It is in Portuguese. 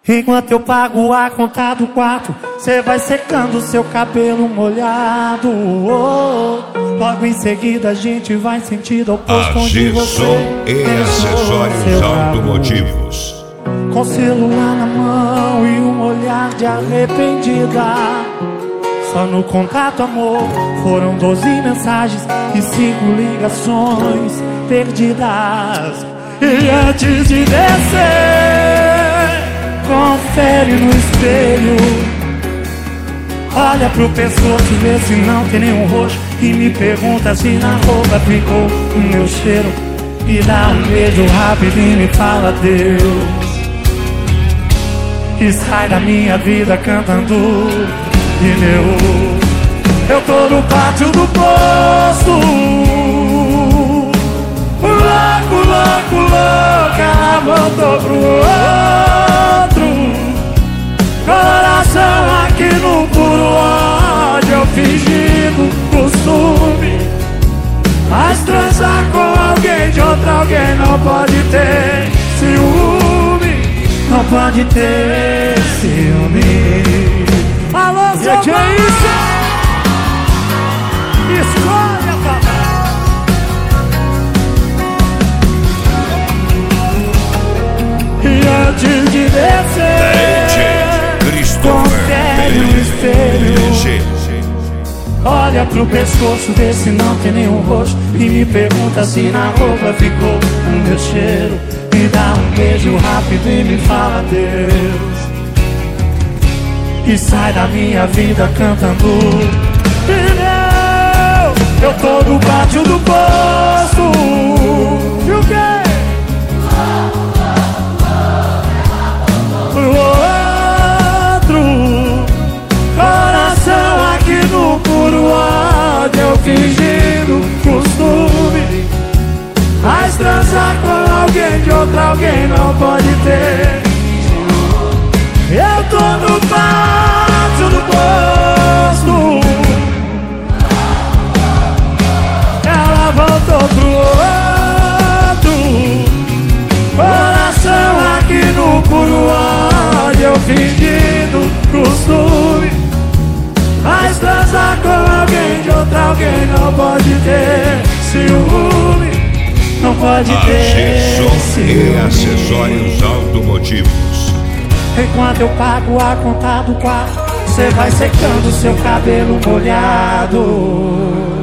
Enquanto eu pago a conta do quarto, cê vai secando seu cabelo molhado. Logo em seguida a gente vai sentindo oposto onde você e acessórios automotivos. Com celular na mão e um olhar de arrependida. Só no contato, amor, foram 12 mensagens e 5 ligações perdidas. E antes de descer, confere no espelho. Olha pro pescoço, vê se não tem nenhum roxo. E me pergunta se na roupa ficou o meu cheiro. E dá um beijo rápido e me fala Deus. E sai da minha vida cantando pneu. Eu tô no pátio do posto, louco, louco, louco. Ela voltou pro outro. Coração aqui no puro ódio, eu fingindo costume. Mas transar com alguém de outro alguém não pode ter ciúme. Não pode ter ciúme. Alô, seu que é isso? Escolha, papai. E antes de descer, confere no espelho. Olha pro pescoço, vê se não tem nenhum roxo. E me pergunta se na roupa ficou o meu cheiro. Me dá um beijo rápido e me fala Deus. E sai da minha vida cantando pneu. Eu tô no pátio do posto. E o quê? Pro outro. Coração aqui no puro ódio, eu fingindo costume. Mas transar com alguém de outro alguém não pode ter. Eu tô no pátio do posto. Ela voltou pro outro. Coração aqui no puro ódio, eu fingindo costume. Mas transar com alguém de outro alguém não pode ter ciúme. Não pode ter ciúme. E acessórios automotivos. Enquanto eu pago a conta do quarto, cê vai secando seu cabelo molhado.